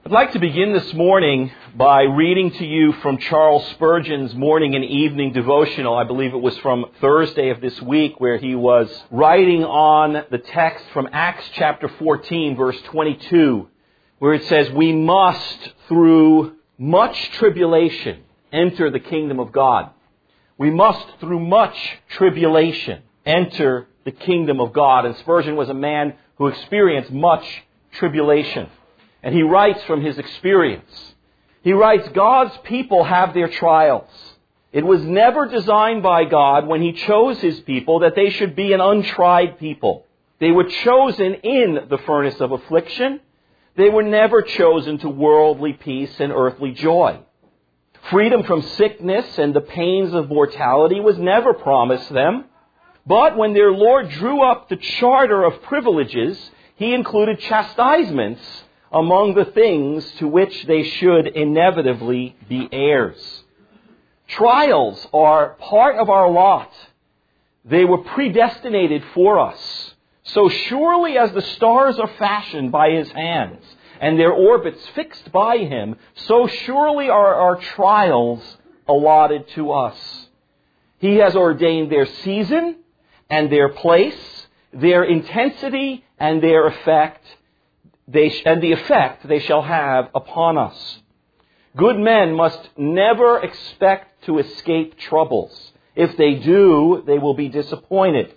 I'd like to begin this morning by reading to you from Charles Spurgeon's morning and evening devotional. I believe it was from Thursday of this week, where he was writing on the text from Acts chapter 14, verse 22, where it says, "We must, through much tribulation, enter the kingdom of God." We must, through much tribulation, enter the kingdom of God. And Spurgeon was a man who experienced much tribulation. And he writes from his experience. He writes, "God's people have their trials. It was never designed by God when He chose His people that they should be an untried people. They were chosen in the furnace of affliction. They were never chosen to worldly peace and earthly joy. Freedom from sickness and the pains of mortality was never promised them. But when their Lord drew up the charter of privileges, He included chastisements among the things to which they should inevitably be heirs. Trials are part of our lot. They were predestinated for us. So surely as the stars are fashioned by His hands and their orbits fixed by Him, so surely are our trials allotted to us. He has ordained their season and their place, their intensity and their effect, and the effect they shall have upon us. Good men must never expect to escape troubles. If they do, they will be disappointed.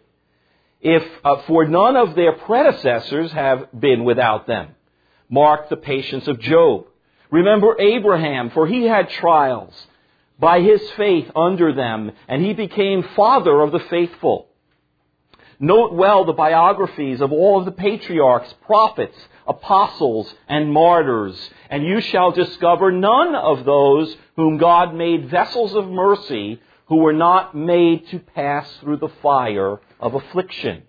For none of their predecessors have been without them. Mark the patience of Job. Remember Abraham, for he had trials by his faith under them, and he became father of the faithful. Note well the biographies of all of the patriarchs, prophets, apostles, and martyrs, and you shall discover none of those whom God made vessels of mercy who were not made to pass through the fire of affliction.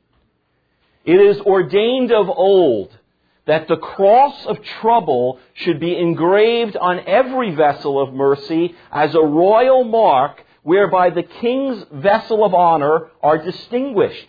It is ordained of old that the cross of trouble should be engraved on every vessel of mercy as a royal mark whereby the king's vessel of honor are distinguished.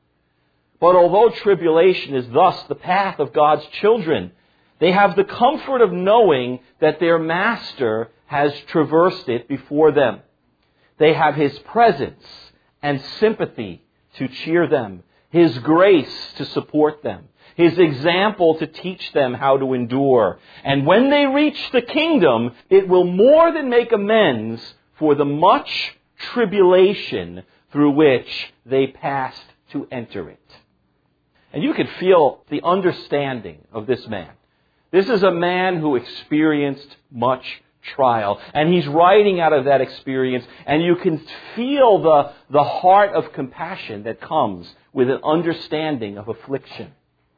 But although tribulation is thus the path of God's children, they have the comfort of knowing that their Master has traversed it before them. They have His presence and sympathy to cheer them, His grace to support them, His example to teach them how to endure. And when they reach the kingdom, it will more than make amends for the much tribulation through which they passed to enter it." And you can feel the understanding of this man. This is a man who experienced much trial. And he's writing out of that experience. And you can feel the heart of compassion that comes with an understanding of affliction.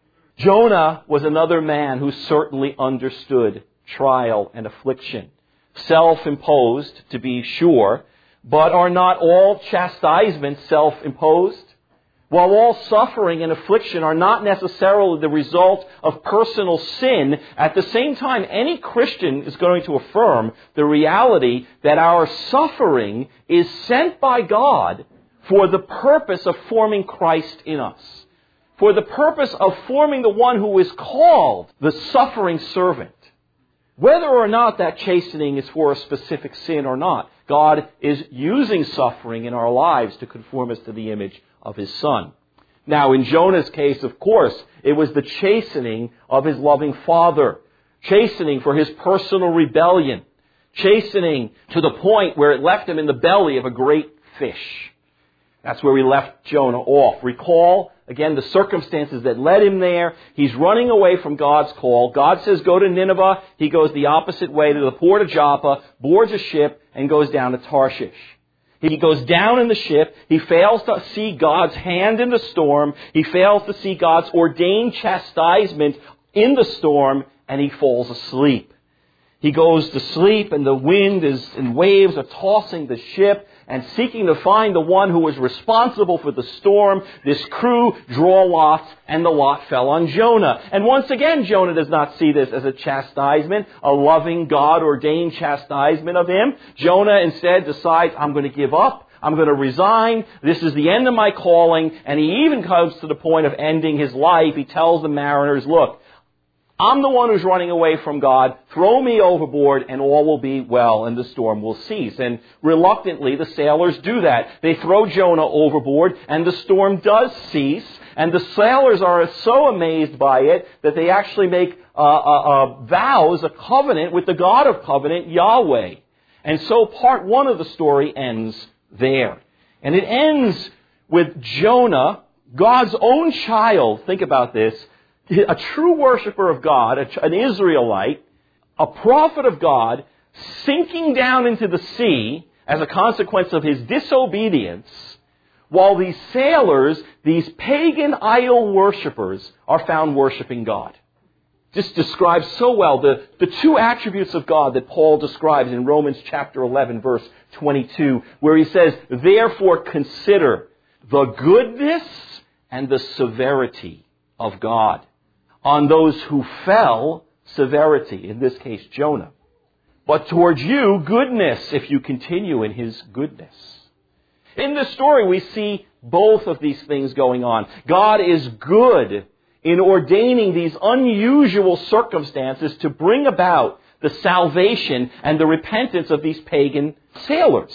Jonah was another man who certainly understood trial and affliction. Self-imposed, to be sure. But are not all chastisements self-imposed? While all suffering and affliction are not necessarily the result of personal sin, at the same time, any Christian is going to affirm the reality that our suffering is sent by God for the purpose of forming Christ in us, for the purpose of forming the one who is called the suffering servant. Whether or not that chastening is for a specific sin or not, God is using suffering in our lives to conform us to the image of His Son. Now, in Jonah's case, of course, it was the chastening of his loving Father, chastening for his personal rebellion, chastening to the point where it left him in the belly of a great fish. That's where we left Jonah off. Recall, again, the circumstances that led him there. He's running away from God's call. God says, go to Nineveh. He goes the opposite way to the port of Joppa, boards a ship, and goes down to Tarshish. He goes down in the ship. He fails to see God's hand in the storm. He fails to see God's ordained chastisement in the storm, and he falls asleep. He goes to sleep, and the wind and waves are tossing the ship and seeking to find the one who was responsible for the storm. This crew draw lots, and the lot fell on Jonah. And once again, Jonah does not see this as a chastisement, a loving God-ordained chastisement of him. Jonah instead decides, I'm going to give up. I'm going to resign. This is the end of my calling. And he even comes to the point of ending his life. He tells the mariners, look, I'm the one who's running away from God. Throw me overboard and all will be well and the storm will cease. And reluctantly, the sailors do that. They throw Jonah overboard and the storm does cease. And the sailors are so amazed by it that they actually make vows, a covenant with the God of covenant, Yahweh. And so part one of the story ends there. And it ends with Jonah, God's own child, think about this, a true worshiper of God, an Israelite, a prophet of God, sinking down into the sea as a consequence of his disobedience, while these sailors, these pagan idol worshipers, are found worshiping God. This describes so well the two attributes of God that Paul describes in Romans chapter 11, verse 22, where he says, therefore consider the goodness and the severity of God. On those who fell, severity, in this case Jonah. But towards you, goodness, if you continue in his goodness. In this story, we see both of these things going on. God is good in ordaining these unusual circumstances to bring about the salvation and the repentance of these pagan sailors.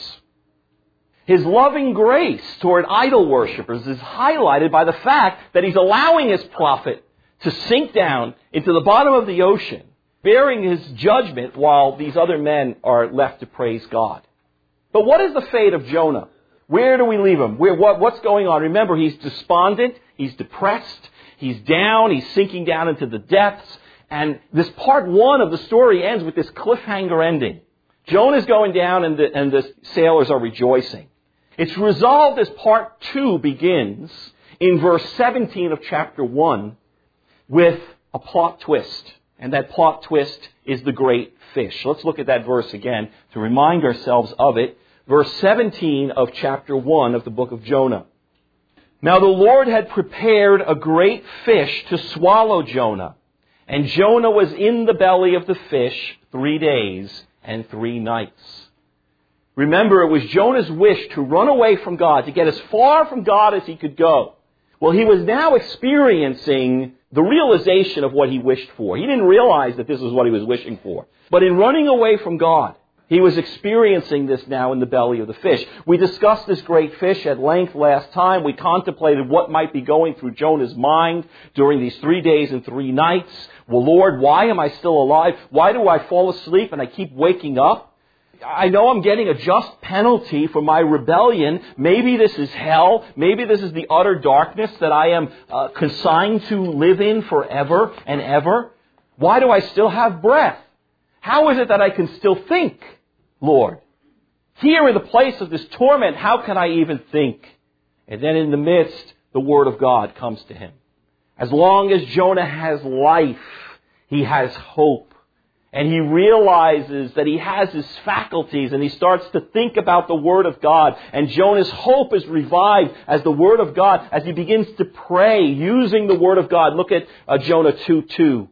His loving grace toward idol worshippers is highlighted by the fact that he's allowing his prophet to sink down into the bottom of the ocean, bearing his judgment while these other men are left to praise God. But what is the fate of Jonah? Where do we leave him? What's going on? Remember, he's despondent, he's depressed, he's down, he's sinking down into the depths, and this part one of the story ends with this cliffhanger ending. Jonah's going down and the sailors are rejoicing. It's resolved as part two begins in verse 17 of chapter 1 with a plot twist. And that plot twist is the great fish. Let's look at that verse again to remind ourselves of it. Verse 17 of chapter 1 of the book of Jonah. Now the Lord had prepared a great fish to swallow Jonah. And Jonah was in the belly of the fish 3 days and 3 nights. Remember, it was Jonah's wish to run away from God, to get as far from God as he could go. Well, he was now experiencing the realization of what he wished for. He didn't realize that this was what he was wishing for. But in running away from God, he was experiencing this now in the belly of the fish. We discussed this great fish at length last time. We contemplated what might be going through Jonah's mind during these 3 days and 3 nights. Well, Lord, why am I still alive? Why do I fall asleep and I keep waking up? I know I'm getting a just penalty for my rebellion. Maybe this is hell. Maybe this is the utter darkness that I am consigned to live in forever and ever. Why do I still have breath? How is it that I can still think, Lord? Here in the place of this torment, how can I even think? And then in the midst, the Word of God comes to him. As long as Jonah has life, he has hope. And he realizes that he has his faculties and he starts to think about the Word of God. And Jonah's hope is revived as the Word of God, as he begins to pray using the Word of God. Look at Jonah 2:2.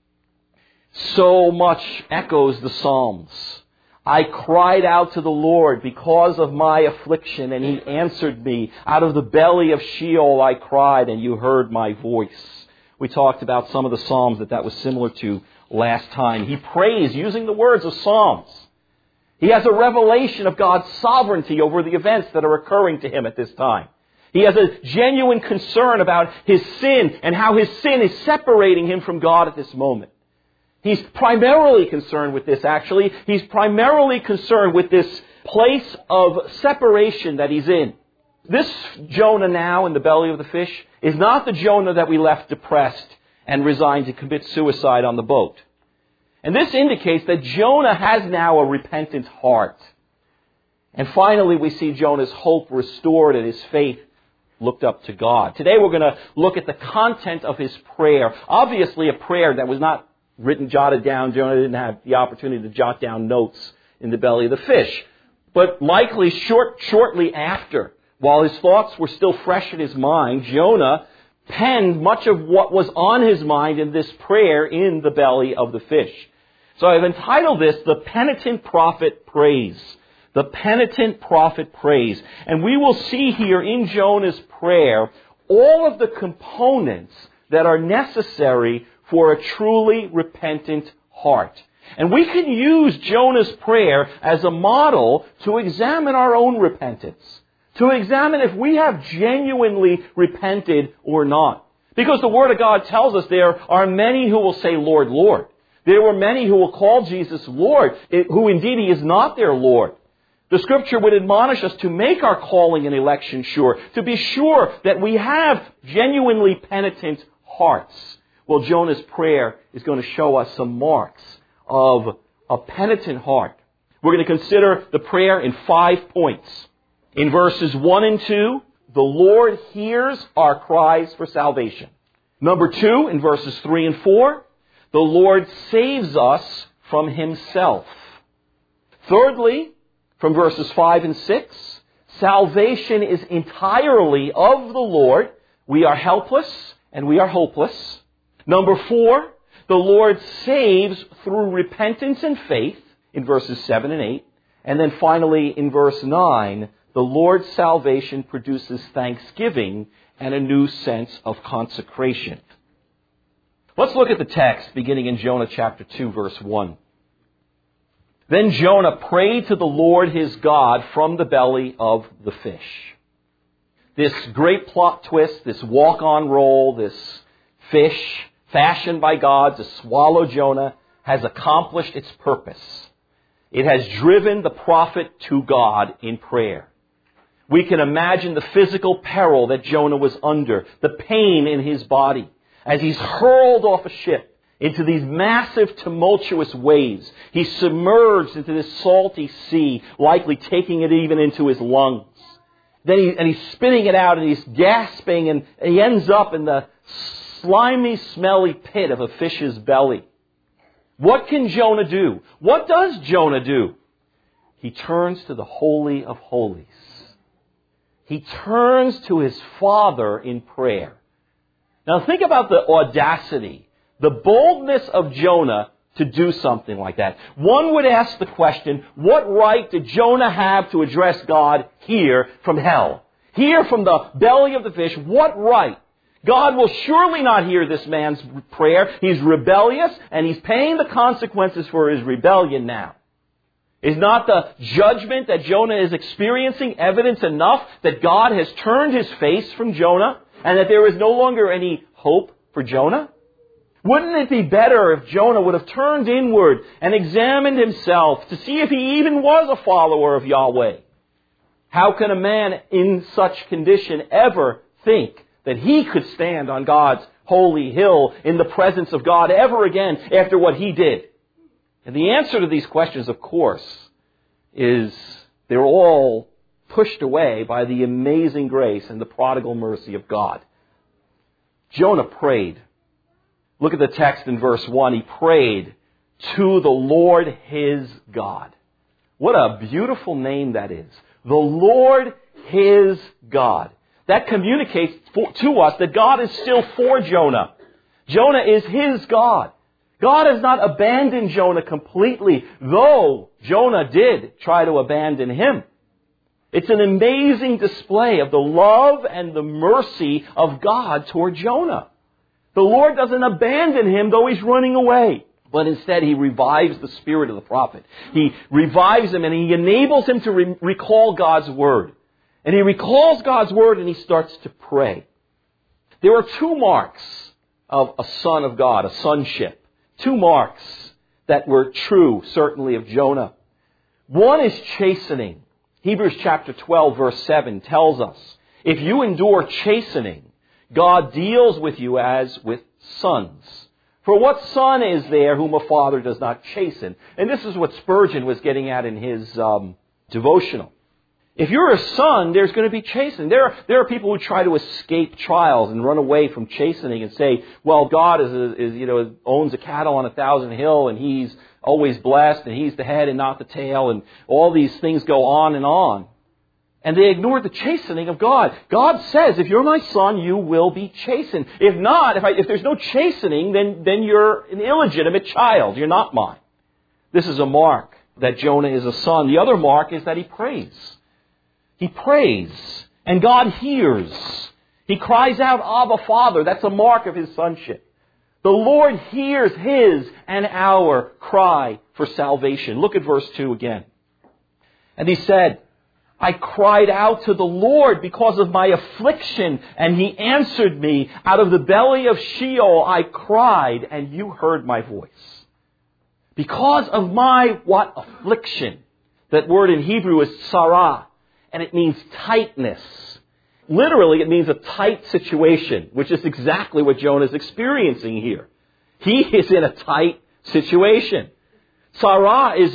So much echoes the Psalms. I cried out to the Lord because of my affliction, and he answered me. Out of the belly of Sheol I cried, and you heard my voice. We talked about some of the Psalms that was similar to last time. He prays using the words of Psalms. He has a revelation of God's sovereignty over the events that are occurring to him at this time. He has a genuine concern about his sin and how his sin is separating him from God at this moment. He's primarily concerned with this, actually. He's primarily concerned with this place of separation that he's in. This Jonah now in the belly of the fish is not the Jonah that we left depressed and resigned to commit suicide on the boat. And this indicates that Jonah has now a repentant heart. And finally, we see Jonah's hope restored and his faith looked up to God. Today we're going to look at the content of his prayer. Obviously a prayer that was not jotted down. Jonah didn't have the opportunity to jot down notes in the belly of the fish. But likely shortly after, while his thoughts were still fresh in his mind, Jonah penned much of what was on his mind in this prayer in the belly of the fish. So I've entitled this, The Penitent Prophet Prays. The Penitent Prophet Prays. And we will see here in Jonah's prayer all of the components that are necessary for a truly repentant heart. And we can use Jonah's prayer as a model to examine our own repentance, to examine if we have genuinely repented or not. Because the Word of God tells us there are many who will say, Lord, Lord. There were many who will call Jesus Lord, who indeed He is not their Lord. The Scripture would admonish us to make our calling and election sure, to be sure that we have genuinely penitent hearts. Well, Jonah's prayer is going to show us some marks of a penitent heart. We're going to consider the prayer in 5 points. In verses 1 and 2, the Lord hears our cries for salvation. Number 2, in verses 3 and 4, the Lord saves us from Himself. Thirdly, from verses 5 and 6, salvation is entirely of the Lord. We are helpless and we are hopeless. Number 4, the Lord saves through repentance and faith in verses 7 and 8. And then finally, in verse 9, the Lord's salvation produces thanksgiving and a new sense of consecration. Let's look at the text beginning in Jonah chapter 2, verse 1. Then Jonah prayed to the Lord his God from the belly of the fish. This great plot twist, this walk-on roll, this fish fashioned by God to swallow Jonah, has accomplished its purpose. It has driven the prophet to God in prayer. We can imagine the physical peril that Jonah was under, the pain in his body, as he's hurled off a ship into these massive, tumultuous waves. He's submerged into this salty sea, likely taking it even into his lungs. Then he's spitting it out, and he's gasping, and he ends up in the slimy, smelly pit of a fish's belly. What can Jonah do? What does Jonah do? He turns to the Holy of Holies. He turns to his Father in prayer. Now think about the audacity, the boldness of Jonah to do something like that. One would ask the question, what right did Jonah have to address God here from hell? Here from the belly of the fish, what right? God will surely not hear this man's prayer. He's rebellious, and he's paying the consequences for his rebellion now. Is not the judgment that Jonah is experiencing evidence enough that God has turned His face from Jonah and that there is no longer any hope for Jonah? Wouldn't it be better if Jonah would have turned inward and examined himself to see if he even was a follower of Yahweh? How can a man in such condition ever think that he could stand on God's holy hill in the presence of God ever again after what he did? And the answer to these questions, of course, is they're all pushed away by the amazing grace and the prodigal mercy of God. Jonah prayed. Look at the text in verse 1. He prayed to the Lord his God. What a beautiful name that is. The Lord his God. That communicates to us that God is still for Jonah. Jonah is his God. God has not abandoned Jonah completely, though Jonah did try to abandon him. It's an amazing display of the love and the mercy of God toward Jonah. The Lord doesn't abandon him, though he's running away. But instead, He revives the spirit of the prophet. He revives him and He enables him to recall God's Word. And he recalls God's Word and he starts to pray. There are 2 marks of a son of God, a sonship. 2 marks that were true, certainly, of Jonah. One is chastening. Hebrews chapter 12, verse 7 tells us, if you endure chastening, God deals with you as with sons. For what son is there whom a father does not chasten? And this is what Spurgeon was getting at in his devotional. If you're a son, there's going to be chastening. There are people who try to escape trials and run away from chastening and say, well, God owns a cattle on 1,000 hill and He's always blessed and He's the head and not the tail, and all these things go on and on. And they ignore the chastening of God. God says, if you're my son, you will be chastened. If not, if there's no chastening, then you're an illegitimate child. You're not mine. This is a mark that Jonah is a son. The other mark is that he prays. He prays, and God hears. He cries out, Abba, Father. That's a mark of his sonship. The Lord hears his and our cry for salvation. Look at verse 2 again. And he said, I cried out to the Lord because of my affliction, and he answered me. Out of the belly of Sheol I cried, and you heard my voice. Because of my what? Affliction. That word in Hebrew is sarah, and it means tightness. Literally, it means a tight situation, which is exactly what Jonah is experiencing here. He is in a tight situation. Sarah is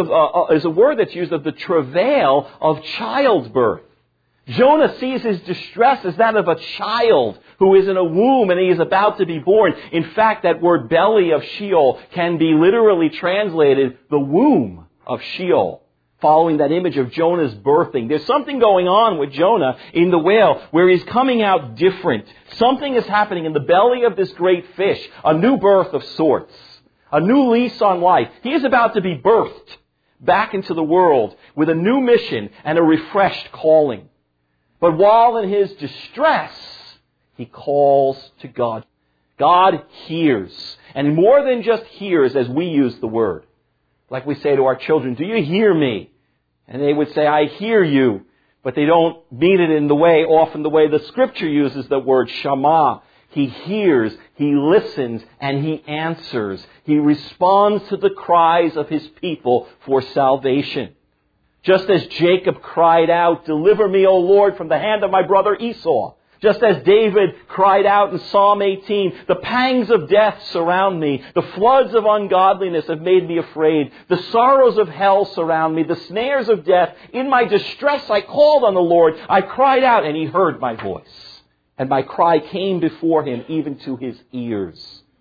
a word that's used of the travail of childbirth. Jonah sees his distress as that of a child who is in a womb and he is about to be born. In fact, that word belly of Sheol can be literally translated the womb of Sheol, following that image of Jonah's birthing. There's something going on with Jonah in the whale where he's coming out different. Something is happening in the belly of this great fish, a new birth of sorts. A new lease on life. He is about to be birthed back into the world with a new mission and a refreshed calling. But while in his distress, he calls to God. God hears. And more than just hears as we use the word. Like we say to our children, do you hear me? And they would say, I hear you. But they don't mean it in often the way the Scripture uses the word shama. He hears, he listens, and he answers. He responds to the cries of his people for salvation. Just as Jacob cried out, deliver me, O Lord, from the hand of my brother Esau. Just as David cried out in Psalm 18, the pangs of death surround me. The floods of ungodliness have made me afraid. The sorrows of hell surround me. The snares of death. In my distress I called on the Lord. I cried out, and he heard my voice. And my cry came before him, even to his ears.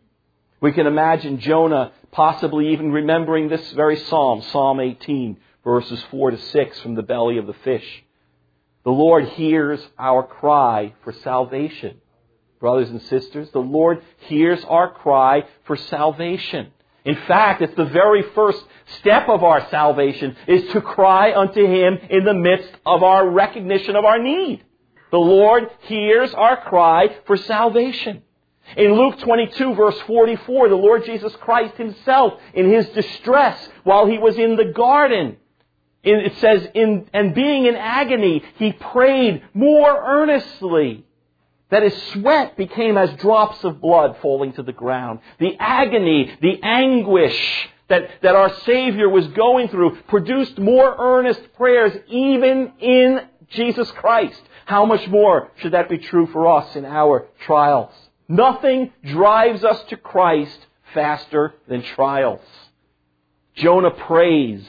We can imagine Jonah possibly even remembering this very psalm, Psalm 18, verses 4 to 6 from the belly of the fish. The Lord hears our cry for salvation. Brothers and sisters, the Lord hears our cry for salvation. In fact, it's the very first step of our salvation is to cry unto him in the midst of our recognition of our need. The Lord hears our cry for salvation. In Luke 22, verse 44, the Lord Jesus Christ himself, in his distress while he was in the garden, it says, and being in agony, he prayed more earnestly, that his sweat became as drops of blood falling to the ground. The agony, the anguish that our Savior was going through produced more earnest prayers even in Jesus Christ. How much more should that be true for us in our trials? Nothing drives us to Christ faster than trials. Jonah prays.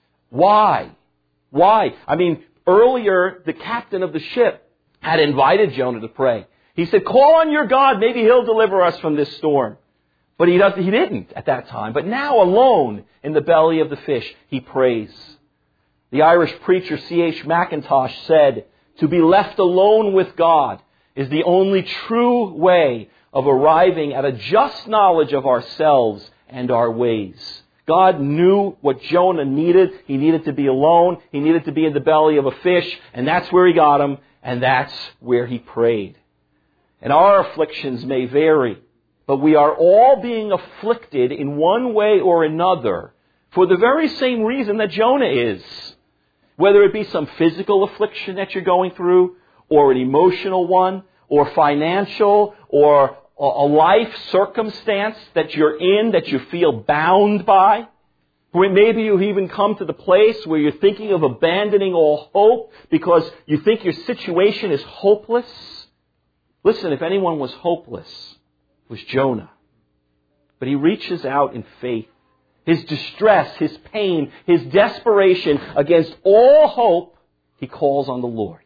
Why? Why? Earlier, the captain of the ship had invited Jonah to pray. He said, call on your God, maybe he'll deliver us from this storm. But he didn't at that time. But now, alone in the belly of the fish, he prays. The Irish preacher C.H. Mackintosh said, to be left alone with God is the only true way of arriving at a just knowledge of ourselves and our ways. God knew what Jonah needed. He needed to be alone. He needed to be in the belly of a fish. And that's where he got him. And that's where he prayed. And our afflictions may vary. But we are all being afflicted in one way or another for the very same reason that Jonah is. Whether it be some physical affliction that you're going through, or an emotional one, or financial, or a life circumstance that you're in that you feel bound by. Maybe you've even come to the place where you're thinking of abandoning all hope because you think your situation is hopeless. Listen, if anyone was hopeless, it was Jonah. But he reaches out in faith. His distress, his pain, his desperation against all hope, he calls on the Lord.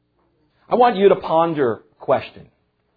I want you to ponder a question.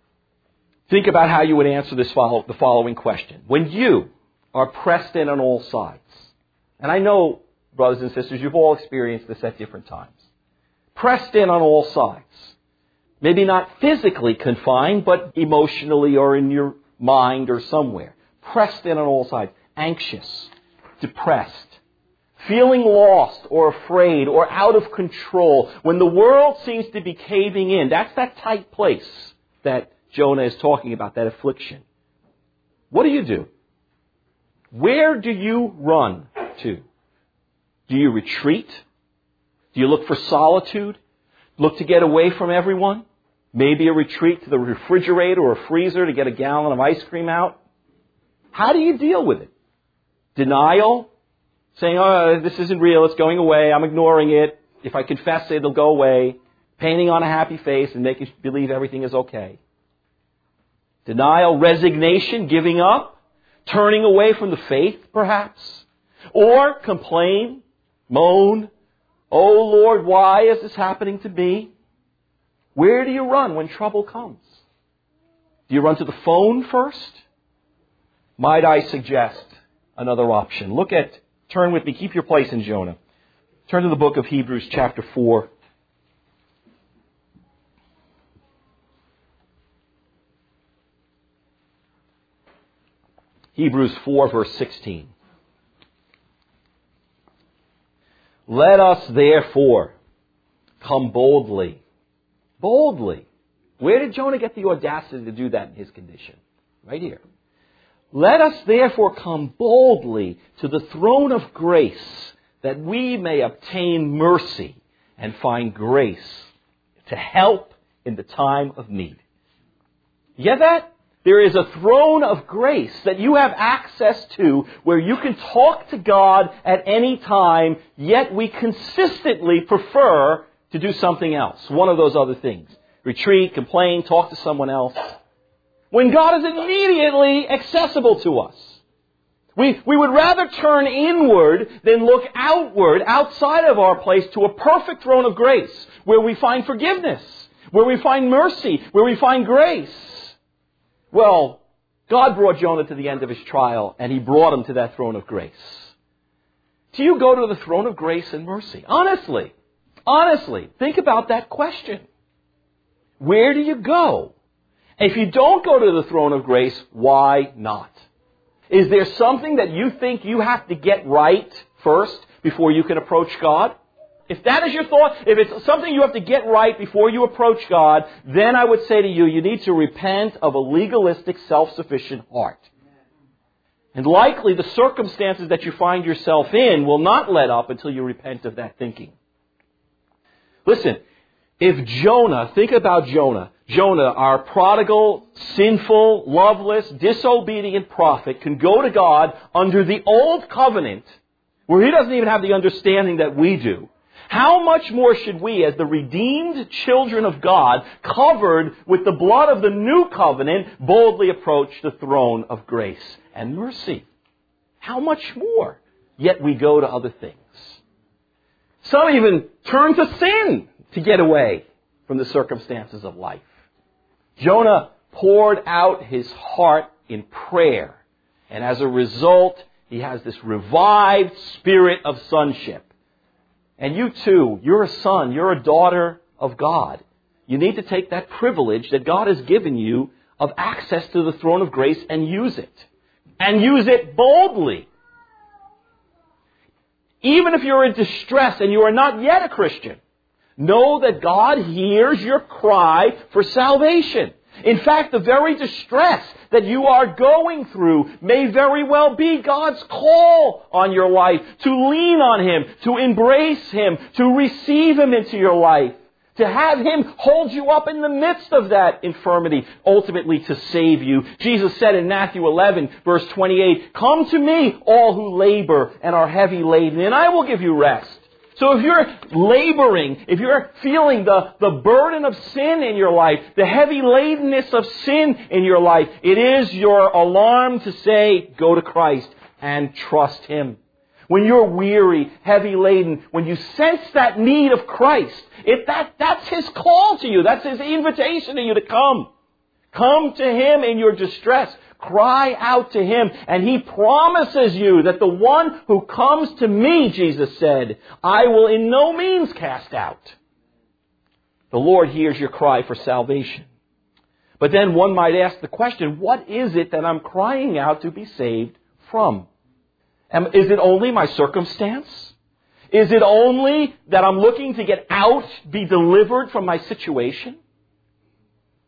Think about how you would answer the following question. When you are pressed in on all sides, and I know, brothers and sisters, you've all experienced this at different times. Pressed in on all sides. Maybe not physically confined, but emotionally or in your mind or somewhere. Pressed in on all sides. Anxious. Depressed, feeling lost or afraid or out of control. When the world seems to be caving in, that's that tight place that Jonah is talking about, that affliction. what do you do? Where do you run to? Do you retreat? Do you look for solitude? Look to get away from everyone? Maybe a retreat to the refrigerator or a freezer to get a gallon of ice cream out? How do you deal with it? Denial? Saying, oh, this isn't real, it's going away, I'm ignoring it. If I confess it, it'll go away. Painting on a happy face and making believe everything is okay. Denial, resignation, giving up, turning away from the faith, perhaps. Or complain, moan, oh Lord, why is this happening to me? Where do you run when trouble comes? Do you run to the phone first? Might I suggest another option? Turn with me, keep your place in Jonah. Turn to the book of Hebrews chapter 4. Hebrews 4 verse 16. Let us therefore come boldly. Boldly. Where did Jonah get the audacity to do that in his condition? Right here. Let us therefore come boldly to the throne of grace, that we may obtain mercy and find grace to help in the time of need. You get that? There is a throne of grace that you have access to where you can talk to God at any time, yet we consistently prefer to do something else. One of those other things. Retreat, complain, talk to someone else. When God is immediately accessible to us. We would rather turn inward than look outward, outside of our place, to a perfect throne of grace, where we find forgiveness, where we find mercy, where we find grace. Well, God brought Jonah to the end of his trial, and He brought him to that throne of grace. Do you go to the throne of grace and mercy? Honestly, think about that question. Where do you go? If you don't go to the throne of grace, why not? Is there something that you think you have to get right first before you can approach God? If that is your thought, if it's something you have to get right before you approach God, then I would say to you, you need to repent of a legalistic, self-sufficient heart. And likely the circumstances that you find yourself in will not let up until you repent of that thinking. Listen, if Jonah, think about Jonah. Jonah, our prodigal, sinful, loveless, disobedient prophet, can go to God under the old covenant, where he doesn't even have the understanding that we do. How much more should we, as the redeemed children of God, covered with the blood of the new covenant, boldly approach the throne of grace and mercy? How much more? Yet we go to other things. Some even turn to sin to get away from the circumstances of life. Jonah poured out his heart in prayer. And as a result, he has this revived spirit of sonship. And you too, you're a son, you're a daughter of God. You need to take that privilege that God has given you of access to the throne of grace and use it. And use it boldly. Even if you're in distress and you are not yet a Christian, know that God hears your cry for salvation. In fact, the very distress that you are going through may very well be God's call on your life to lean on Him, to embrace Him, to receive Him into your life, to have Him hold you up in the midst of that infirmity, ultimately to save you. Jesus said in Matthew 11, verse 28, "Come to me, all who labor and are heavy laden, and I will give you rest." So if you're laboring, if you're feeling the burden of sin in your life, the heavy ladenness of sin in your life, it is your alarm to say, go to Christ and trust Him. When you're weary, heavy laden, when you sense that need of Christ, that's His call to you. That's His invitation to you to come. Come to Him in your distress. Cry out to Him, and He promises you that the one who comes to me, Jesus said, I will in no means cast out. The Lord hears your cry for salvation. But then one might ask the question, what is it that I'm crying out to be saved from? Is it only my circumstance? Is it only that I'm looking to get out, be delivered from my situation?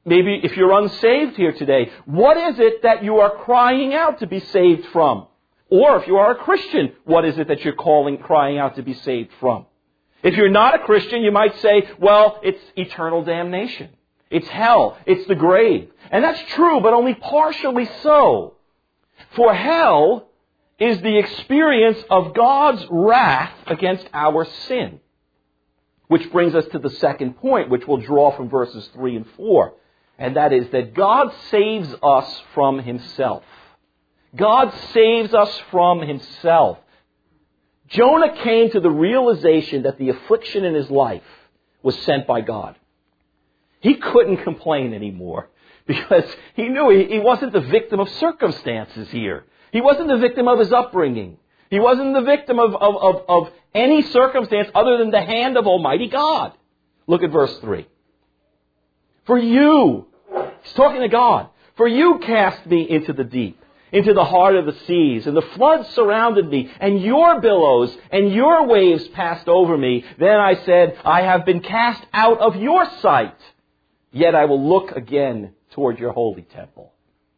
Maybe if you're unsaved here today, what is it that you are crying out to be saved from? Or if you are a Christian, what is it that you're crying out to be saved from? If you're not a Christian, you might say, well, it's eternal damnation. It's hell. It's the grave. And that's true, but only partially so. For hell is the experience of God's wrath against our sin. Which brings us to the second point, which we'll draw from verses 3 and 4. And that is that God saves us from Himself. God saves us from Himself. Jonah came to the realization that the affliction in his life was sent by God. He couldn't complain anymore because he knew he wasn't the victim of circumstances here. He wasn't the victim of his upbringing. He wasn't the victim of any circumstance other than the hand of Almighty God. Look at verse 3. For you, he's talking to God, for you cast me into the deep, into the heart of the seas, and the floods surrounded me, and your billows and your waves passed over me. Then I said, I have been cast out of your sight, yet I will look again toward your holy temple.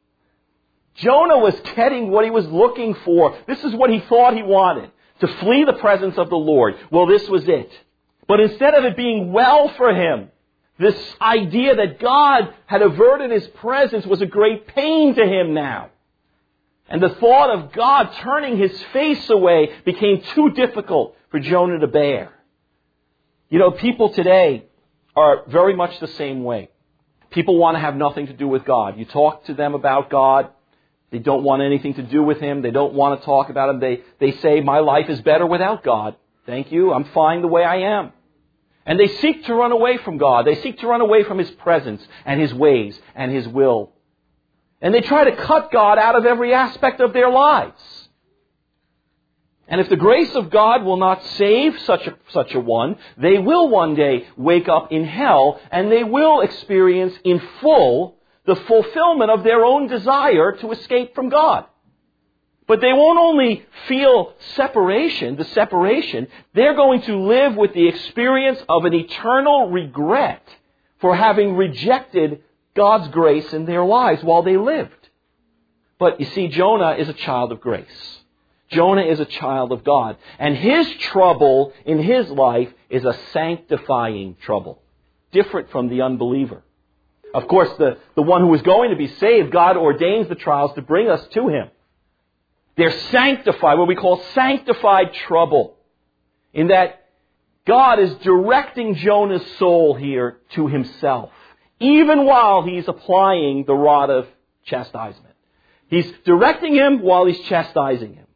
Jonah was getting what he was looking for. This is what he thought he wanted, to flee the presence of the Lord. Well, this was it. But instead of it being well for him, this idea that God had averted His presence was a great pain to him now. And the thought of God turning His face away became too difficult for Jonah to bear. You know, people today are very much the same way. People want to have nothing to do with God. You talk to them about God, they don't want anything to do with Him. They don't want to talk about Him. They say, my life is better without God. Thank you. I'm fine the way I am. And they seek to run away from God. They seek to run away from His presence and His ways and His will. And they try to cut God out of every aspect of their lives. And if the grace of God will not save such a one, they will one day wake up in hell and they will experience in full the fulfillment of their own desire to escape from God. But they won't only feel the separation, they're going to live with the experience of an eternal regret for having rejected God's grace in their lives while they lived. But you see, Jonah is a child of grace. Jonah is a child of God. And his trouble in his life is a sanctifying trouble, different from the unbeliever. Of course, the one who is going to be saved, God ordains the trials to bring us to Him. They're sanctified, what we call sanctified trouble, in that God is directing Jonah's soul here to Himself, even while He's applying the rod of chastisement. He's directing him while He's chastising him.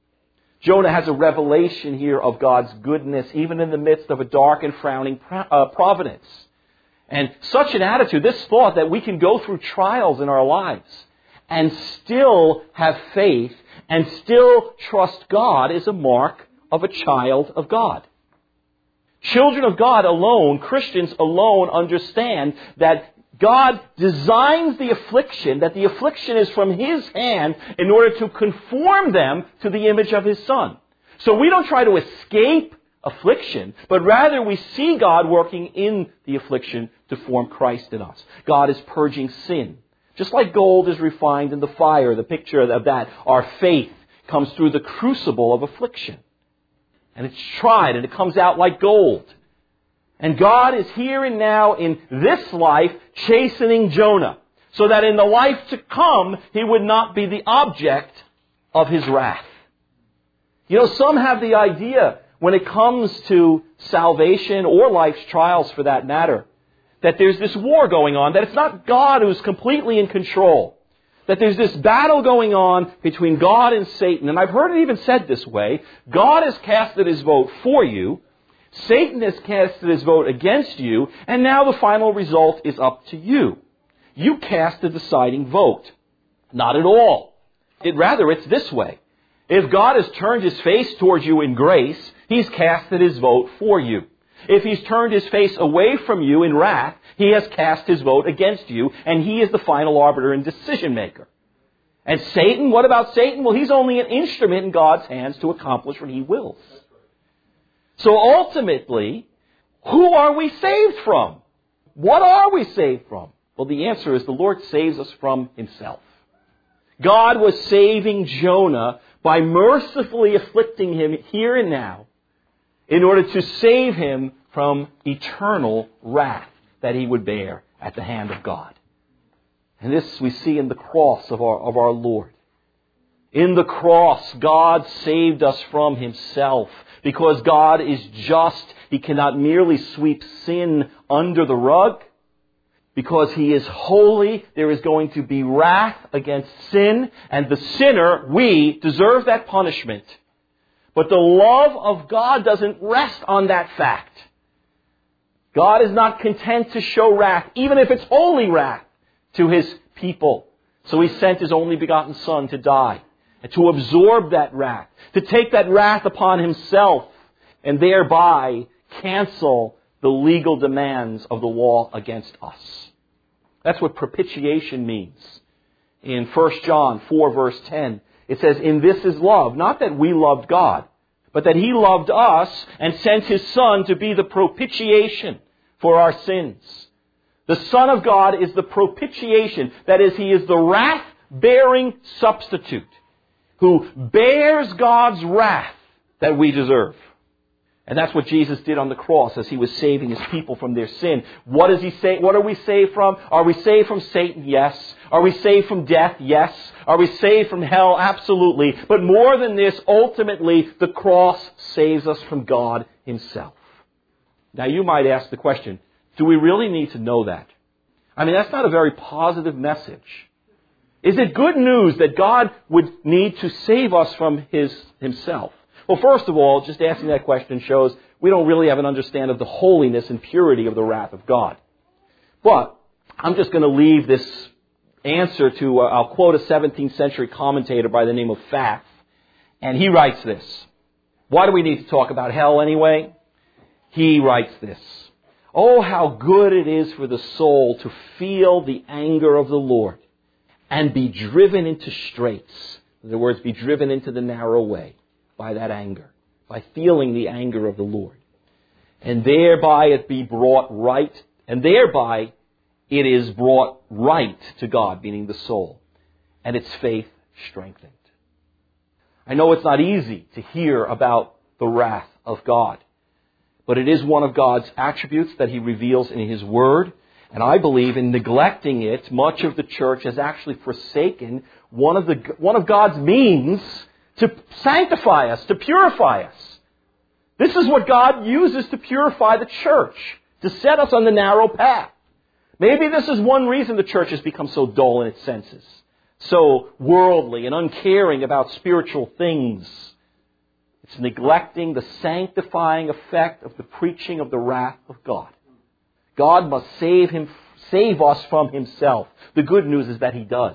Jonah has a revelation here of God's goodness, even in the midst of a dark and frowning providence. And such an attitude, this thought that we can go through trials in our lives and still have faith and still trust God, is a mark of a child of God. Children of God alone, Christians alone, understand that God designs the affliction, that the affliction is from His hand in order to conform them to the image of His Son. So we don't try to escape affliction, but rather we see God working in the affliction to form Christ in us. God is purging sin. Just like gold is refined in the fire, the picture of that, our faith comes through the crucible of affliction. And it's tried and it comes out like gold. And God is here and now in this life chastening Jonah, so that in the life to come, he would not be the object of His wrath. You know, some have the idea, when it comes to salvation or life's trials for that matter, that there's this war going on, that it's not God who's completely in control. That there's this battle going on between God and Satan. And I've heard it even said this way: God has casted His vote for you, Satan has casted his vote against you, and now the final result is up to you. You cast the deciding vote. Not at all. Rather, it's this way. If God has turned His face towards you in grace, He's casted His vote for you. If He's turned His face away from you in wrath, He has cast His vote against you, and He is the final arbiter and decision maker. And Satan, what about Satan? Well, he's only an instrument in God's hands to accomplish what He wills. So ultimately, who are we saved from? What are we saved from? Well, the answer is the Lord saves us from himself. God was saving Jonah by mercifully afflicting him here and now in order to save him from eternal wrath that he would bear at the hand of God. And this we see in the cross of our Lord. In the cross, God saved us from himself. Because God is just, he cannot merely sweep sin under the rug. Because he is holy, there is going to be wrath against sin. And the sinner, we, deserve that punishment. But the love of God doesn't rest on that fact. God is not content to show wrath, even if it's holy wrath, to his people. So he sent his only begotten Son to die, and to absorb that wrath, to take that wrath upon himself, and thereby cancel the legal demands of the law against us. That's what propitiation means. In 1 John 4 verse 10, it says, "In this is love, not that we loved God, but that he loved us and sent his Son to be the propitiation for our sins." The Son of God is the propitiation. That is, he is the wrath-bearing substitute who bears God's wrath that we deserve. And that's what Jesus did on the cross as he was saving his people from their sin. What does he say? What are we saved from? Are we saved from Satan? Yes. Are we saved from death? Yes. Are we saved from hell? Absolutely. But more than this, ultimately, the cross saves us from God himself. Now you might ask the question, do we really need to know that? I mean, that's not a very positive message. Is it good news that God would need to save us from himself? Well, first of all, just asking that question shows we don't really have an understanding of the holiness and purity of the wrath of God. But I'm just going to leave this answer to, I'll quote a 17th century commentator by the name of Pfaff. And he writes this. Why do we need to talk about hell anyway? He writes this. "Oh, how good it is for the soul to feel the anger of the Lord and be driven into straits." In other words, be driven into the narrow way by that anger, by feeling the anger of the Lord. "And thereby it be brought right, and thereby it is brought right to God," meaning the soul, "and its faith strengthened." I know it's not easy to hear about the wrath of God, but it is one of God's attributes that he reveals in his Word. And I believe in neglecting it, much of the church has actually forsaken one of God's means to sanctify us, to purify us. This is what God uses to purify the church, to set us on the narrow path. Maybe this is one reason the church has become so dull in its senses, so worldly and uncaring about spiritual things. It's neglecting the sanctifying effect of the preaching of the wrath of God. God must save us from himself. The good news is that he does.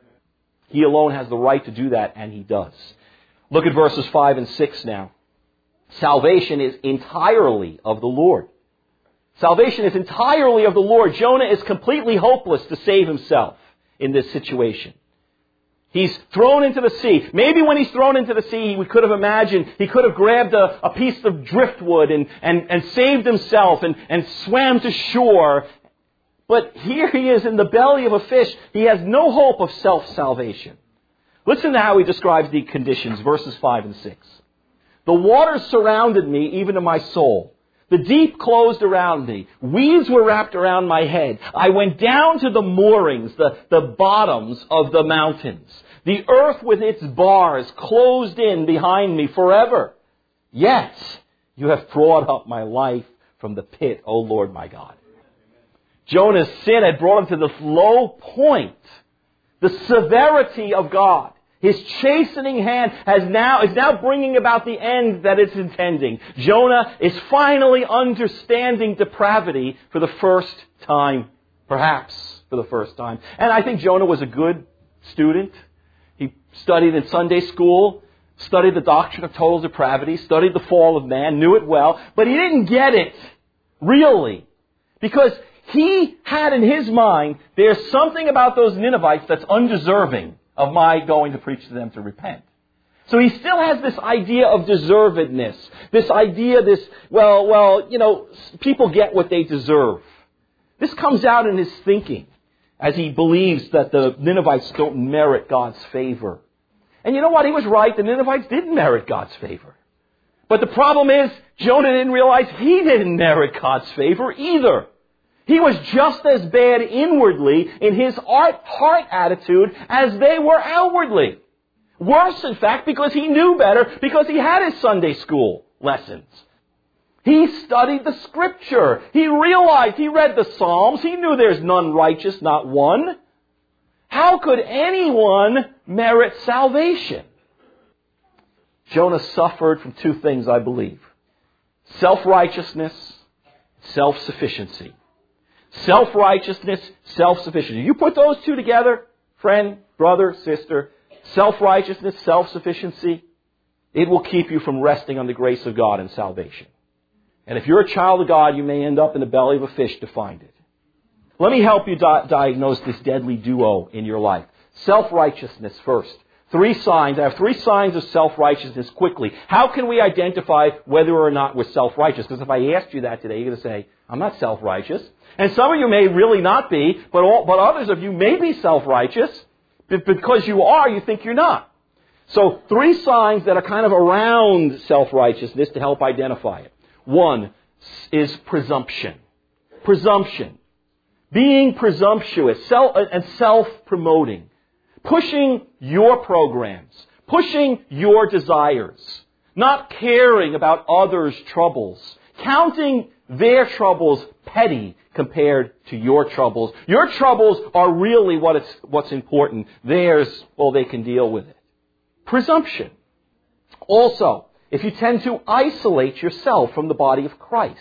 He alone has the right to do that, and he does. Look at verses 5 and 6 now. Salvation is entirely of the Lord. Salvation is entirely of the Lord. Jonah is completely hopeless to save himself in this situation. He's thrown into the sea. Maybe when he's thrown into the sea, we could have imagined he could have grabbed a piece of driftwood and saved himself and swam to shore. But here he is in the belly of a fish. He has no hope of self-salvation. Listen to how he describes the conditions, verses 5 and 6. "The waters surrounded me, even to my soul. The deep closed around me. Weeds were wrapped around my head. I went down to the moorings, the bottoms of the mountains. The earth with its bars closed in behind me forever. Yet you have brought up my life from the pit, O Lord my God." Jonah's sin had brought him to the low point. The severity of God, his chastening hand is now bringing about the end that it's intending. Jonah is finally understanding depravity for the first time, perhaps for the first time. And I think Jonah was a good student. He studied in Sunday school, studied the doctrine of total depravity, studied the fall of man, knew it well, but he didn't get it, really, because he had in his mind, there's something about those Ninevites that's undeserving of my going to preach to them to repent. So he still has this idea of deservedness. This idea, people get what they deserve. This comes out in his thinking. as he believes that the Ninevites don't merit God's favor. And you know what? He was right. The Ninevites didn't merit God's favor. But the problem is, Jonah didn't realize he didn't merit God's favor either. He was just as bad inwardly in his heart attitude as they were outwardly. Worse, in fact, because he knew better, because he had his Sunday school lessons. He studied the Scripture. He realized, he read the Psalms. He knew there's none righteous, not one. How could anyone merit salvation? Jonah suffered from two things, I believe. Self-righteousness, self-sufficiency. Self-righteousness, self-sufficiency. You put those two together, friend, brother, sister, self-righteousness, self-sufficiency, it will keep you from resting on the grace of God and salvation. And if you're a child of God, you may end up in the belly of a fish to find it. Let me help you diagnose this deadly duo in your life. Self-righteousness first. 3 signs. I have 3 signs of self-righteousness quickly. How can we identify whether or not we're self-righteous? Because if I asked you that today, you're going to say, I'm not self-righteous. And some of you may really not be, but others of you may be self-righteous. But because you are, you think you're not. So 3 signs that are kind of around self-righteousness to help identify it. 1 is presumption. Presumption. Being presumptuous and self-promoting. Pushing your programs. Pushing your desires. Not caring about others' troubles. Counting their troubles petty compared to your troubles. Your troubles are really what's important. Theirs, well, they can deal with it. Presumption. Also, if you tend to isolate yourself from the body of Christ.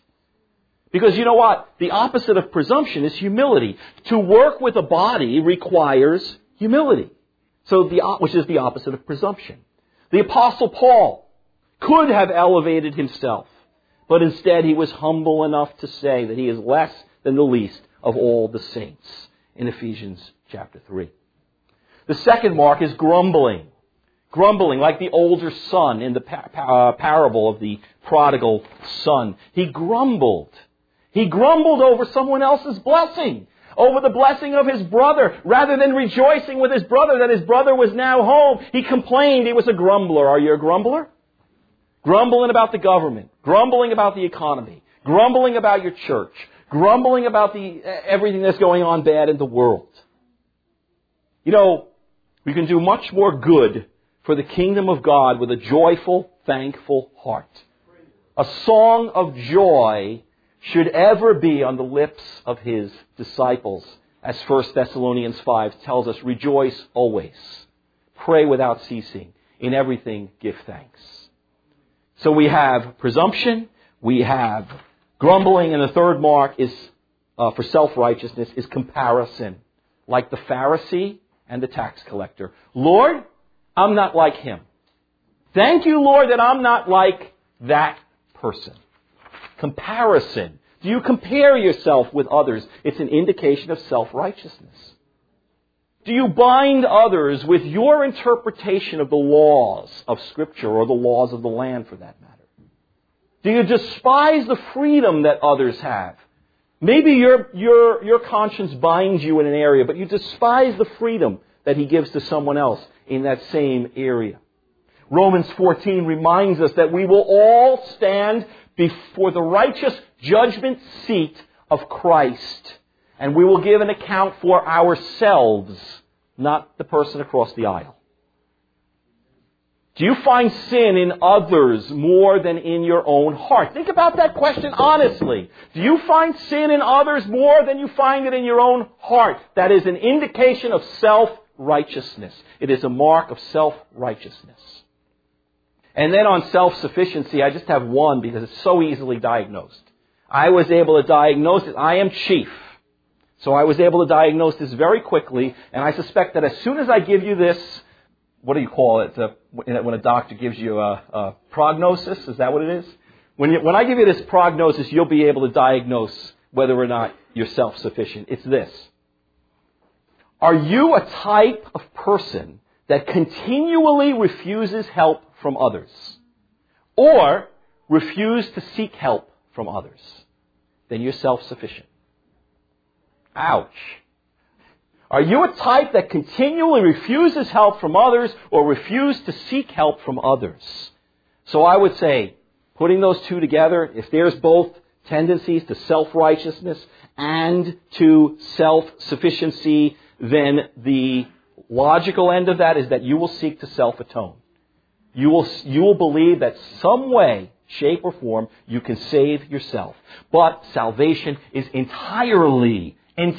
Because you know what? The opposite of presumption is humility. To work with a body requires humility. Which is the opposite of presumption. The Apostle Paul could have elevated himself, but instead he was humble enough to say that he is less than the least of all the saints in Ephesians chapter 3. The second mark is grumbling. Grumbling, like the older son in the parable of the prodigal son. He grumbled. He grumbled over someone else's blessing, over the blessing of his brother. Rather than rejoicing with his brother that his brother was now home, he complained. He was a grumbler. Are you a grumbler? Grumbling about the government, grumbling about the economy, grumbling about your church, grumbling about everything that's going on bad in the world. You know, we can do much more good for the kingdom of God with a joyful, thankful heart. A song of joy should ever be on the lips of his disciples. As 1 Thessalonians 5 tells us, rejoice always. Pray without ceasing. In everything give thanks. So we have presumption, we have grumbling, and the third mark is for self-righteousness is comparison. Like the Pharisee and the tax collector. Lord, I'm not like him. Thank you, Lord, that I'm not like that person. Comparison. Do you compare yourself with others? It's an indication of self-righteousness. Do you bind others with your interpretation of the laws of Scripture or the laws of the land for that matter? Do you despise the freedom that others have? Maybe your conscience binds you in an area, but you despise the freedom that he gives to someone else in that same area. Romans 14 reminds us that we will all stand before the righteous judgment seat of Christ. And we will give an account for ourselves, not the person across the aisle. Do you find sin in others more than in your own heart? Think about that question honestly. Do you find sin in others more than you find it in your own heart? That is an indication of self-righteousness. It is a mark of self-righteousness. And then on self-sufficiency, I just have one because it's so easily diagnosed. I was able to diagnose it. I am chief. So I was able to diagnose this very quickly, and I suspect that as soon as I give you this, what do you call it? When a doctor gives you a prognosis, is that what it is? When I give you this prognosis, you'll be able to diagnose whether or not you're self-sufficient. It's this. Are you a type of person that continually refuses help from others? Or refuse to seek help from others? Then you're self-sufficient. Ouch. Are you a type that continually refuses help from others or refuse to seek help from others? So I would say, putting those two together, if there's both tendencies to self-righteousness and to self-sufficiency, then the logical end of that is that you will seek to self-atone. You will believe that some way, shape or form, you can save yourself. But salvation is entirely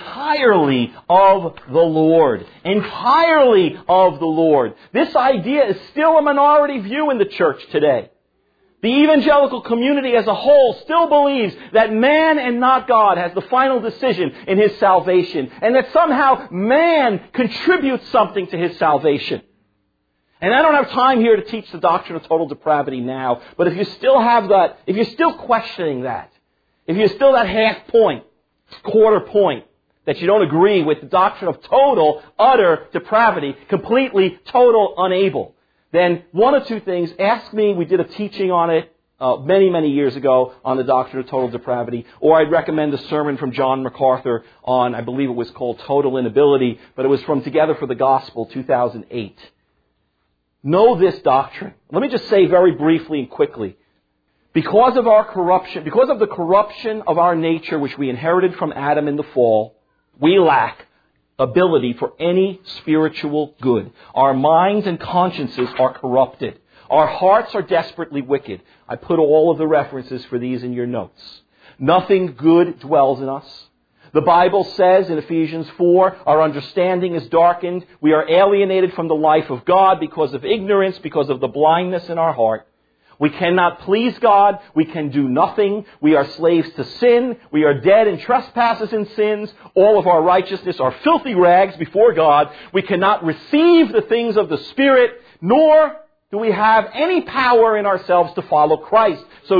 of the Lord. Entirely of the Lord. This idea is still a minority view in the church today. The evangelical community as a whole still believes that man and not God has the final decision in his salvation, and that somehow man contributes something to his salvation. And I don't have time here to teach the doctrine of total depravity now, but if you still have that, if you're still questioning that, if you're still that half point, quarter point, that you don't agree with the doctrine of total, utter depravity, completely, total, unable, then one of two things. Ask me. We did a teaching on it many, many years ago on the doctrine of total depravity. Or I'd recommend a sermon from John MacArthur on, I believe it was called Total Inability, but it was from Together for the Gospel, 2008. Know this doctrine. Let me just say very briefly and quickly. Because of our corruption, because of the corruption of our nature which we inherited from Adam in the fall, we lack ability for any spiritual good. Our minds and consciences are corrupted. Our hearts are desperately wicked. I put all of the references for these in your notes. Nothing good dwells in us. The Bible says in Ephesians 4, our understanding is darkened. We are alienated from the life of God because of ignorance, because of the blindness in our heart. We cannot please God. We can do nothing. We are slaves to sin. We are dead in trespasses and sins. All of our righteousness are filthy rags before God. We cannot receive the things of the Spirit, nor do we have any power in ourselves to follow Christ. So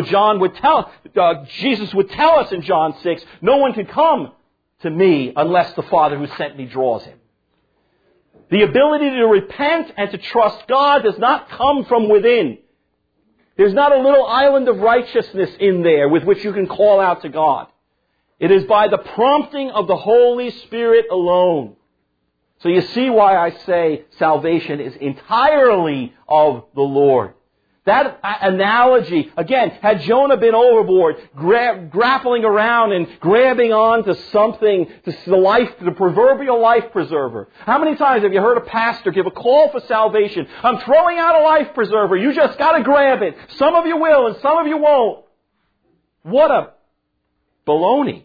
Jesus would tell us in John 6, no one can come to me unless the Father who sent me draws him. The ability to repent and to trust God does not come from within. There's not a little island of righteousness in there with which you can call out to God. It is by the prompting of the Holy Spirit alone. So you see why I say salvation is entirely of the Lord. That analogy, again, had Jonah been overboard, grappling around and grabbing onto something, the proverbial life preserver. How many times have you heard a pastor give a call for salvation? I'm throwing out a life preserver. You just got to grab it. Some of you will and some of you won't. What a baloney.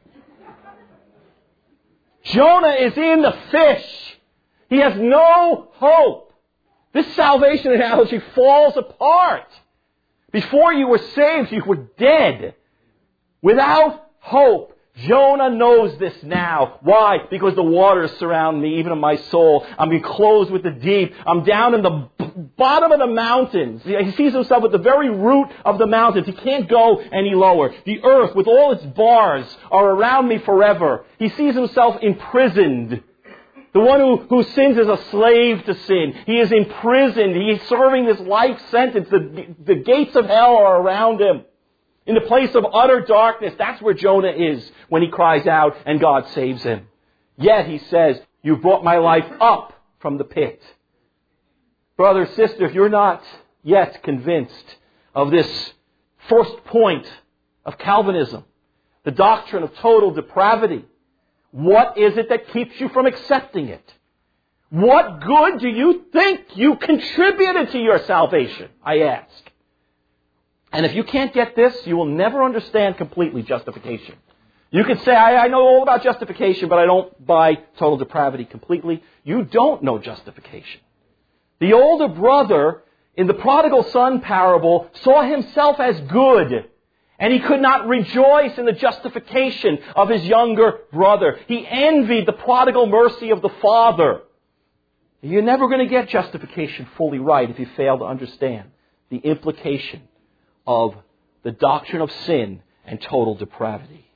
Jonah is in the fish. He has no hope. This salvation analogy falls apart. Before you were saved, you were dead. Without hope. Jonah knows this now. Why? Because the waters surround me, even in my soul. I'm enclosed with the deep. I'm down in the bottom of the mountains. He sees himself at the very root of the mountains. He can't go any lower. The earth, with all its bars, are around me forever. He sees himself imprisoned. The one who sins is a slave to sin. He is imprisoned. He is serving this life sentence. The gates of hell are around him. In the place of utter darkness, that's where Jonah is when he cries out and God saves him. Yet he says, you brought my life up from the pit. Brother, sister, if you're not yet convinced of this first point of Calvinism, the doctrine of total depravity, what is it that keeps you from accepting it? What good do you think you contributed to your salvation? I ask. And if you can't get this, you will never understand completely justification. You could say, I know all about justification, but I don't buy total depravity completely. You don't know justification. The older brother in the prodigal son parable saw himself as good. And he could not rejoice in the justification of his younger brother. He envied the prodigal mercy of the father. You're never going to get justification fully right if you fail to understand the implication of the doctrine of sin and total depravity.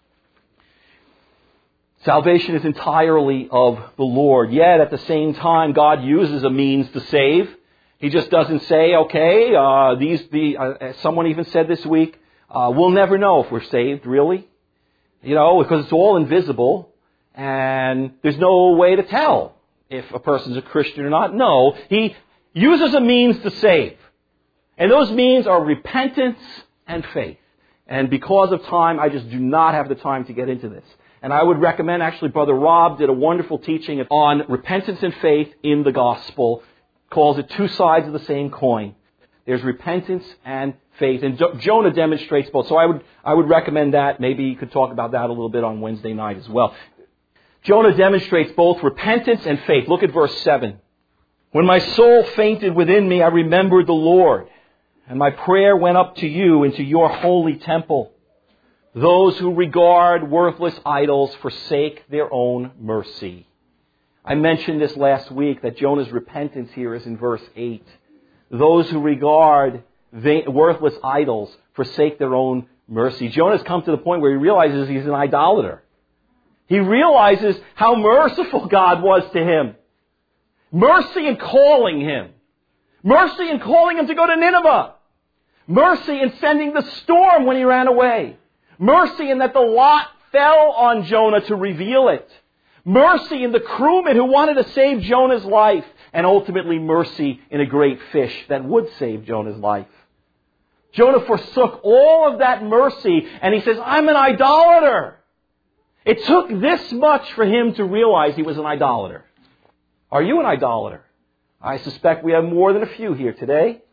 Salvation is entirely of the Lord. Yet at the same time, God uses a means to save. He just doesn't say, okay, someone even said this week, we'll never know if we're saved, really. Because it's all invisible. and there's no way to tell if a person's a Christian or not. No, he uses a means to save. And those means are repentance and faith. And because of time, I just do not have the time to get into this. And I would recommend, actually, Brother Rob did a wonderful teaching on repentance and faith in the gospel. Calls it two sides of the same coin. There's repentance and faith. And Jonah demonstrates both. So I would recommend that. Maybe you could talk about that a little bit on Wednesday night as well. Jonah demonstrates both repentance and faith. Look at verse 7. When my soul fainted within me, I remembered the Lord, and my prayer went up to you into your holy temple. Those who regard worthless idols forsake their own mercy. I mentioned this last week, that Jonah's repentance here is in verse 8. Those who regard worthless idols forsake their own mercy. Jonah's come to the point where he realizes he's an idolater. He realizes how merciful God was to him. Mercy in calling him. Mercy in calling him to go to Nineveh. Mercy in sending the storm when he ran away. Mercy in that the lot fell on Jonah to reveal it. Mercy in the crewmen who wanted to save Jonah's life. And ultimately mercy in a great fish that would save Jonah's life. Jonah forsook all of that mercy and he says, I'm an idolater. It took this much for him to realize he was an idolater. Are you an idolater? I suspect we have more than a few here today.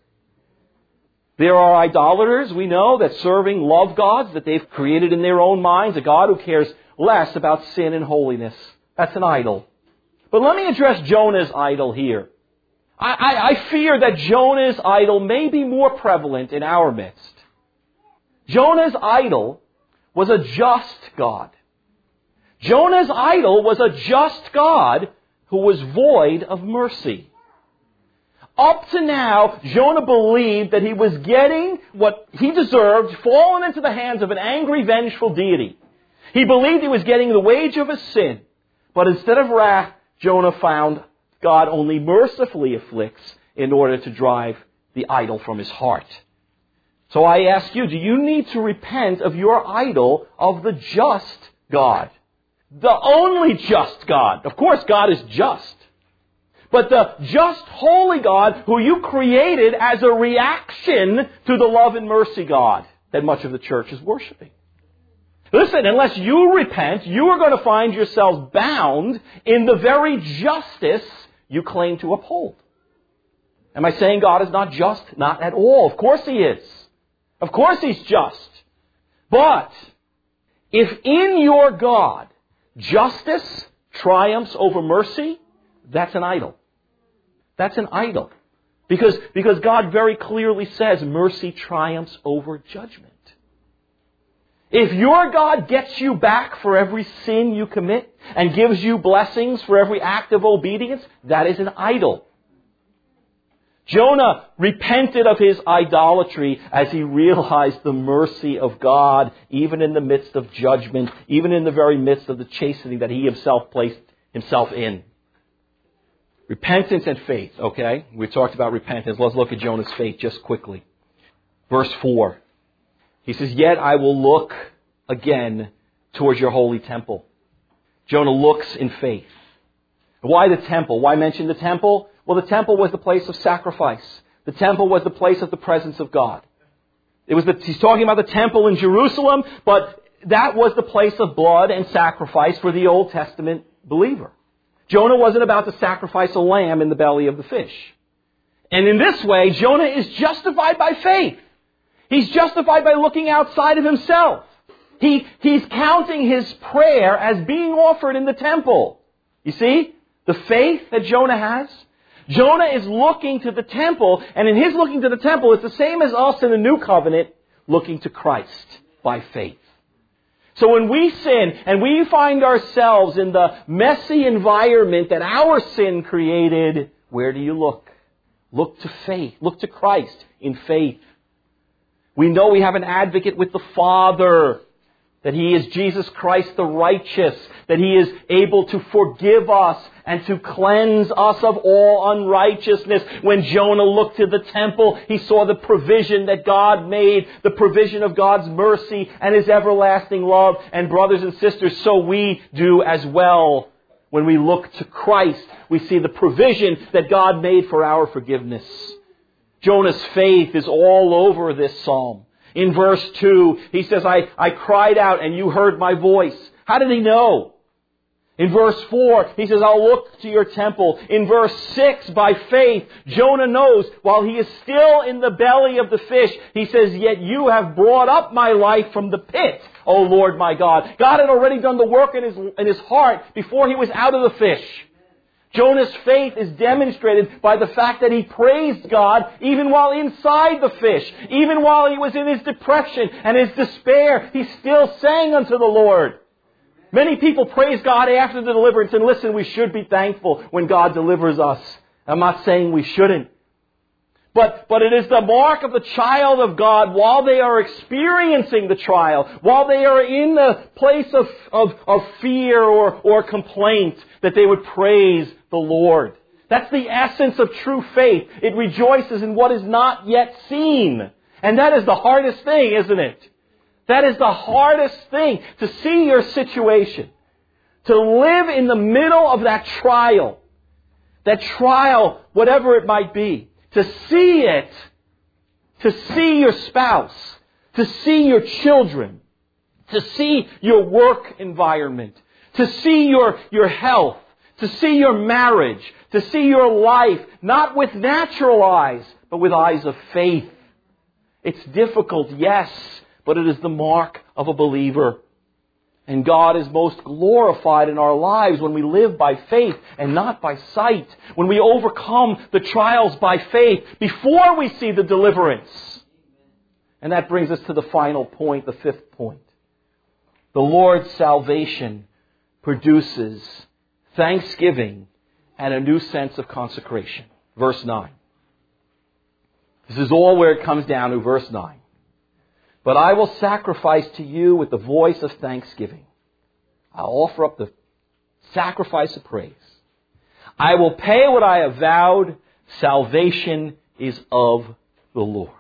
There are idolaters, we know, that serving love gods that they've created in their own minds, a God who cares less about sin and holiness. That's an idol. But let me address Jonah's idol here. I fear that Jonah's idol may be more prevalent in our midst. Jonah's idol was a just God. Jonah's idol was a just God who was void of mercy. Up to now, Jonah believed that he was getting what he deserved, fallen into the hands of an angry, vengeful deity. He believed he was getting the wage of his sin. But instead of wrath, Jonah found God only mercifully afflicts in order to drive the idol from his heart. So I ask you, do you need to repent of your idol of the just God? The only just God. Of course, God is just. But the just, holy God who you created as a reaction to the love and mercy God that much of the church is worshiping. Listen, unless you repent, you are going to find yourselves bound in the very justice you claim to uphold. Am I saying God is not just? Not at all. Of course He is. Of course He's just. But if in your God justice triumphs over mercy, that's an idol. That's an idol. Because God very clearly says mercy triumphs over judgment. If your God gets you back for every sin you commit and gives you blessings for every act of obedience, that is an idol. Jonah repented of his idolatry as he realized the mercy of God, even in the midst of judgment, even in the very midst of the chastening that he himself placed himself in. Repentance and faith, okay? We talked about repentance. Let's look at Jonah's faith just quickly. Verse 4. He says, yet I will look again towards your holy temple. Jonah looks in faith. Why the temple? Why mention the temple? Well, the temple was the place of sacrifice. The temple was the place of the presence of God. He's talking about the temple in Jerusalem, but that was the place of blood and sacrifice for the Old Testament believer. Jonah wasn't about to sacrifice a lamb in the belly of the fish. And in this way, Jonah is justified by faith. He's justified by looking outside of himself. He's counting his prayer as being offered in the temple. You see, the faith that Jonah has. Jonah is looking to the temple, and in his looking to the temple, it's the same as us in the new covenant looking to Christ by faith. So when we sin and we find ourselves in the messy environment that our sin created, where do you look? Look to faith. Look to Christ in faith. We know we have an advocate with the Father. That He is Jesus Christ the righteous. That He is able to forgive us and to cleanse us of all unrighteousness. When Jonah looked to the temple, he saw the provision that God made, the provision of God's mercy and His everlasting love. And brothers and sisters, so we do as well. When we look to Christ, we see the provision that God made for our forgiveness. Jonah's faith is all over this psalm. In verse 2, he says, I cried out and you heard my voice. How did he know? In verse 4, he says, I'll look to your temple. In verse 6, by faith, Jonah knows while he is still in the belly of the fish, he says, yet you have brought up my life from the pit, O Lord my God. God had already done the work in his heart before he was out of the fish. Jonah's faith is demonstrated by the fact that he praised God even while inside the fish. Even while he was in his depression and his despair, he still sang unto the Lord. Many people praise God after the deliverance, and listen, we should be thankful when God delivers us. I'm not saying we shouldn't. But it is the mark of the child of God while they are experiencing the trial, while they are in the place of fear or complaint, that they would praise the Lord. That's the essence of true faith. It rejoices in what is not yet seen. And that is the hardest thing, isn't it? That is the hardest thing, to see your situation. To live in the middle of that trial, whatever it might be. To see it, to see your spouse, to see your children, to see your work environment, to see your health, to see your marriage, to see your life, not with natural eyes, but with eyes of faith. It's difficult, yes, but it is the mark of a believer. And God is most glorified in our lives when we live by faith and not by sight. When we overcome the trials by faith before we see the deliverance. And that brings us to the final point, the fifth point. The Lord's salvation produces thanksgiving and a new sense of consecration. Verse 9. This is all where it comes down to, verse 9. But I will sacrifice to you with the voice of thanksgiving. I'll offer up the sacrifice of praise. I will pay what I have vowed. Salvation is of the Lord.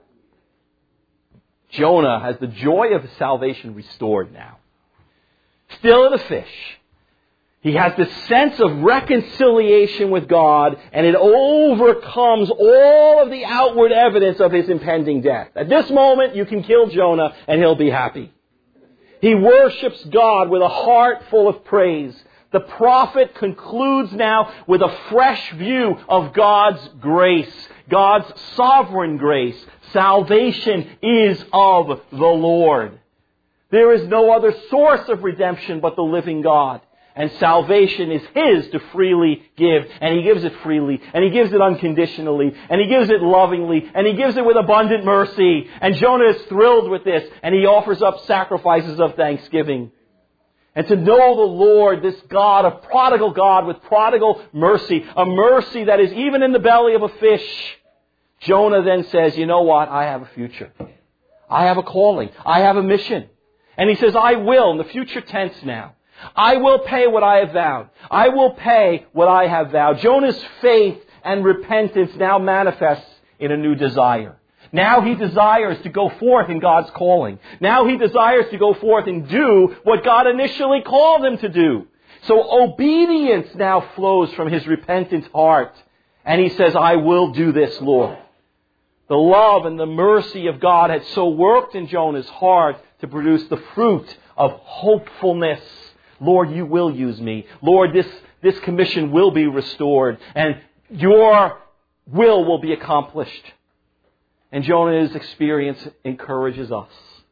Jonah has the joy of salvation restored now. Still in the fish. He has this sense of reconciliation with God, and it overcomes all of the outward evidence of his impending death. At this moment, you can kill Jonah and he'll be happy. He worships God with a heart full of praise. The prophet concludes now with a fresh view of God's grace, God's sovereign grace. Salvation is of the Lord. There is no other source of redemption but the living God. And salvation is His to freely give. And He gives it freely. And He gives it unconditionally. And He gives it lovingly. And He gives it with abundant mercy. And Jonah is thrilled with this. And he offers up sacrifices of thanksgiving. And to know the Lord, this God, a prodigal God with prodigal mercy. A mercy that is even in the belly of a fish. Jonah then says, you know what? I have a future. I have a calling. I have a mission. And he says, I will, in the future tense now. I will pay what I have vowed. I will pay what I have vowed. Jonah's faith and repentance now manifests in a new desire. Now he desires to go forth in God's calling. Now he desires to go forth and do what God initially called him to do. So obedience now flows from his repentant heart. And he says, I will do this, Lord. The love and the mercy of God had so worked in Jonah's heart to produce the fruit of hopefulness. Lord, you will use me. Lord, this commission will be restored. And your will be accomplished. And Jonah's experience encourages us.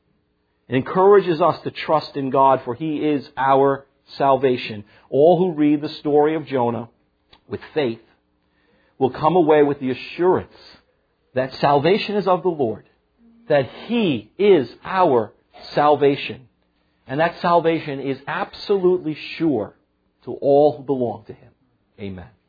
It encourages us to trust in God, for He is our salvation. All who read the story of Jonah with faith will come away with the assurance that salvation is of the Lord. That He is our salvation. And that salvation is absolutely sure to all who belong to Him. Amen.